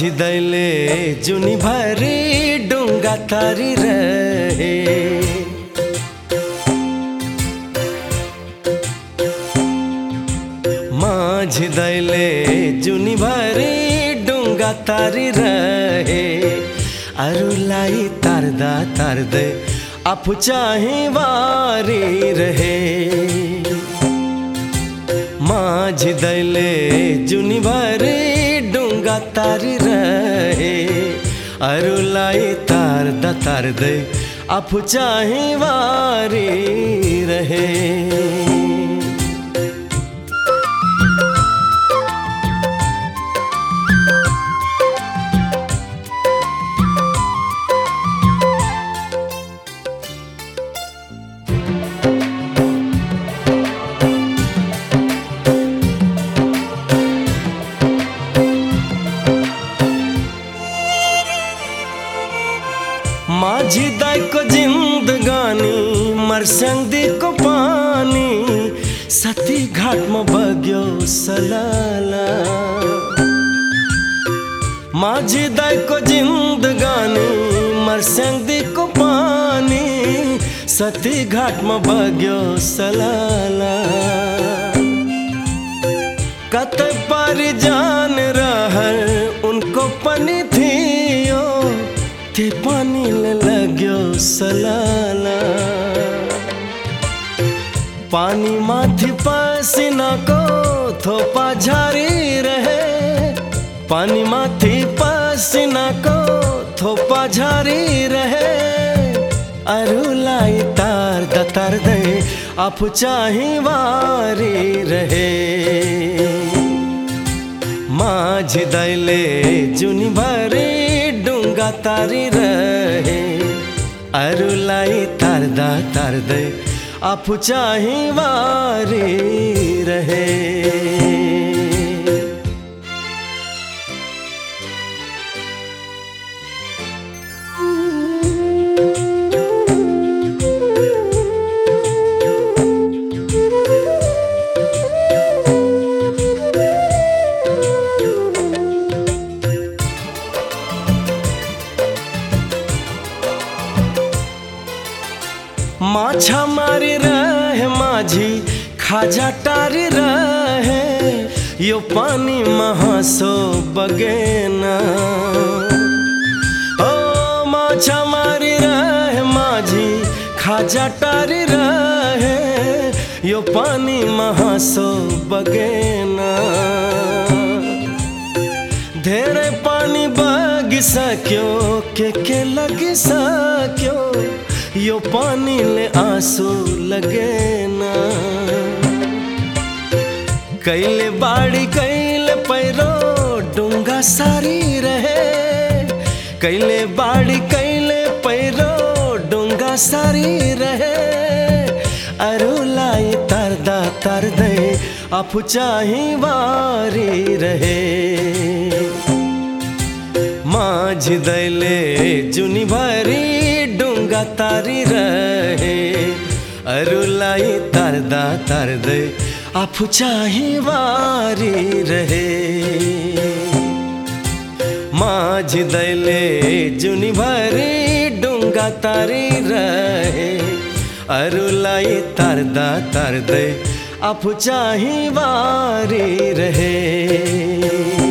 माझी दैले जुनी भरी डुंगा तारी रहे। माझी दैले जुनी भरी डुंगा तारी रहे। अरुलाई तारदा तारदे आपु चाही वारी रहे। माझी दैले जुनी भरी डुंगा तारी रहे। अरुलाई तारदा तारदे आपु चाही वारी रहे। माझी दायको जिंदगानी मरसंगदी को पानी सती घाट में बग्यो सलाला। माझी दायको जिंदगानी मरसंगदी को पानी सती घाट में बग्यो सलाला। कत पर जान रहल उनको पनी थियो ते पानी ले लाग्यो सलाला। पानी माथी पसीना को थोपा झारी रहे। पानी माथी पसीना को थोपा झारी रहे। अरुलाई तार दतार दे आपु चाही वारी रहे। माझी दैले जुनी भरी डुंगा तारी रहे। अरुलाई तारदा तारदे आपु चाही वारी रहे। माछा मारी रहे माझी खाजा टारी रहे। यो पानी महासो बगेना। ओ माछा मारी रहे माझी खाजा टारी रहे। यो पानी महासो बगेना। धेरे पानी बगी सक्यो के लगी सक्यो। यो पानी ले आंसू लगे ना। कैले बाड़ी कैले पैरो डुंगा सारी रहे। कैले बाड़ी कैले पैरो डुंगा सारी रहे। अरुलाई तारदा तारदे आपु चाही वारी रहे। माझी दैले जुनी भरी डुंगा तारी रहे। अरुलाई तारदा तारदे आपु चाही वारी रहे। माझी दैले जुनी भरी डुंगा तारी रहे। अरुलाई तारदा तारदे आपु चाही वारी रहे।